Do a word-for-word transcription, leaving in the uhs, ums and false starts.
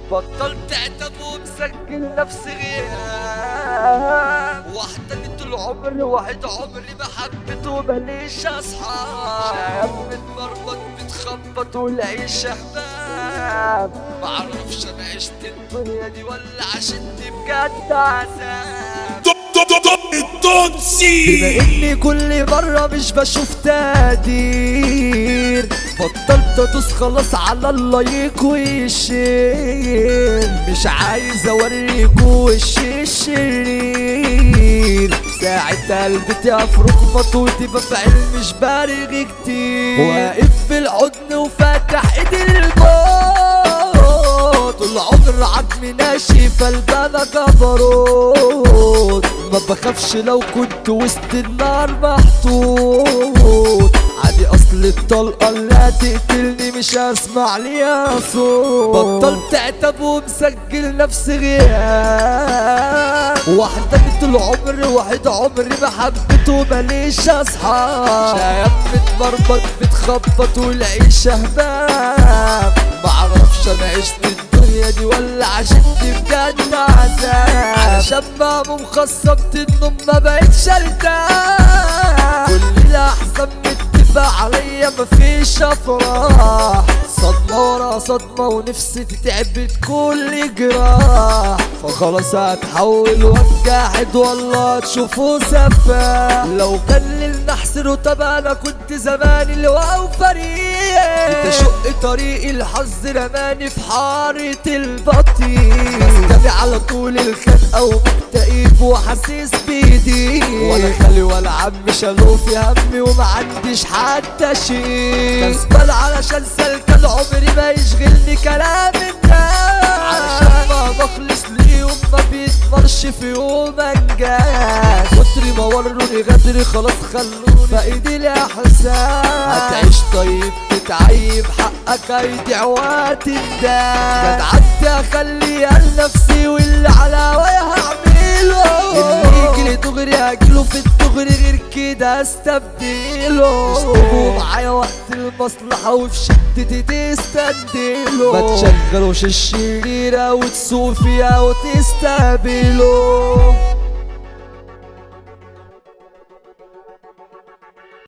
بطلت اعتب ومسجل نفسي غياب، واحدة من طول عمري واحد عمري ما حبيت ومليش اصحاب، شاب متمرمط بتخبط والعيش احباب، معرفش انا عشت الدنيا دي ولا عشت بجد عذاب. التونسي بما اني كل مرة مش بشوف تقدير، بطلت ادوس خلاص على الله يكوي الشير، مش عايز اوريكوا وشي الشرير، ساعة قلبي تفرق مطوتي بفعل مش بارغ كتير، واقف في الحضن وفاتح ايدي للموت، طول عمر عدمي ناشف قلبنا جبروت، ما بخافش لو كنت وسط النار محطوط، عادي اصل الطلقة اللي هتقتلني مش هسمع ليها صوت، بطلت اعتب ومسجل نفسي غياب، واحدة من طول عمري واحد عمري ما حبيت ومليش اصحاب، شايف متمرمط بتخبط والعيش هباب، معرفش انا عشت الدنيا دي ولا عشت بجد عذاب، علشان ماما مخصبت النوم ما بقتش ارتاح، كل الاحزان متفق عليا مفيش افراح، صدمة ورا صدمة ونفسي تتعبت كل جراح، فخلاص هتحول واتجاحد والله تشوفوا سفاح، لو كان للنحسر طب انا كنت زماني لواء وفريق، تشق طريقي الحظ رماني في حارة البطيء، بستبي على طول الخنقة ومكتئب وحاسس بيدي، ولا خالي ولا عم شالوه في همي ومعنديش حتى شيء، كسبان علشان سلكان عمري ما يشغلني كلام الناس، علشان ما بخلص ليهم ما بيتمرش في يوم انجاز، كتري ما وروني غدري خلاص خلوني فايدي الاحساس، هتعيش طيب تتعيب حقك هيضيع وقت الداس، جدعت اخلي لنفسي واللي على هوايا هعمله، اللي يجري دغري هجيله في الدغري غير كده استبدله، اشتغلوا معايا وقت المصلحة وفي شدتي تستندله، ما تشغلوش الشريرة وتسوق فيها وتستقبله.